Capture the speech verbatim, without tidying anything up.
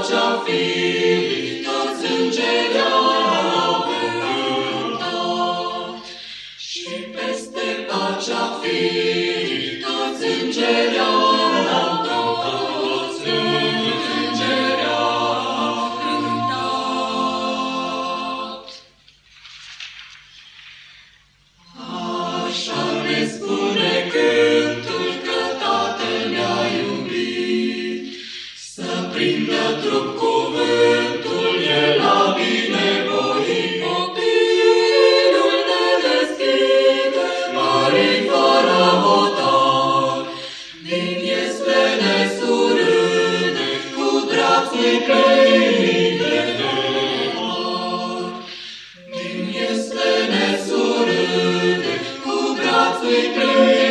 pacea Fiului, toți îngerii au cântat. Și peste pacea Fiului, toți îngerii au cântat, toți îngerii au cântat. Așa ne spune cântul că Tatăl ne-a iubit, să prindă trup cuvântul, El a binevoit. Copilul ne deschide, mării fără hotar, din ieslene surâde, cu brațul plin de har. Din ieslene surâde, cu brațul plin